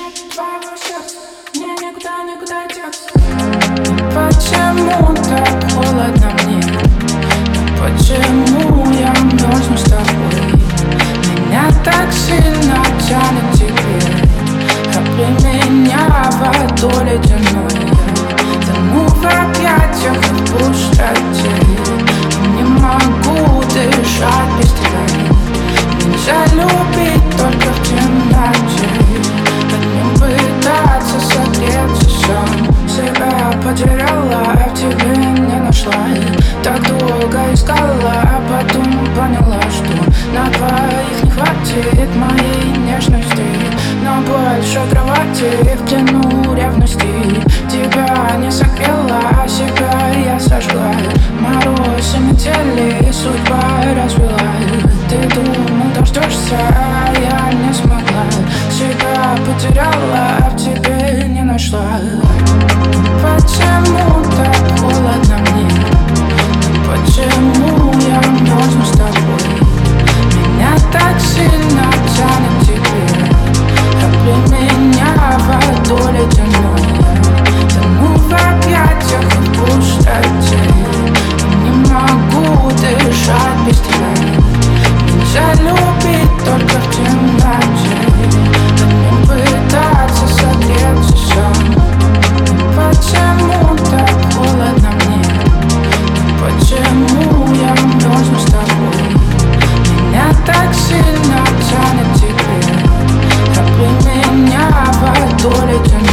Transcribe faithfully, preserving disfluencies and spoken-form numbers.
нет твоего сердца, мне никуда, никуда деться. Почему так холодно мне? Почему я мерзну с тобой? Меня так сильно тянет тебе. Обли меня водой ледяной. Тону в объятиях и в пустоте. Не могу дышать без тебя. Нельзя любить только в темноте. Одним пытаться согреться сам. Себя потеряла, а в тебе не нашла. Так долго искала, а потом поняла, что на двоих не хватит моей нежности. На большой кровати в плену ревности. Тебя не согрела, а себя я сожгла. Мороз и метели, судьба развела. Ты думал, дождешься, а я не смогла. Себя потеряла, а в тебе не нашла. Почему так холодно мне? Почему я мерзну с тобой? Меня так сильно тянет тебе. Обли меня водой ледяной. Тону в объятиях и в пустоте. Не могу дышать без тебя. Нельзя любить только в темноте. Одним пытаться согреться сам. Почему так холодно мне? Почему я мерзну с тобой? Меня так сильно тянет тебе. Обли меня водой ледяной.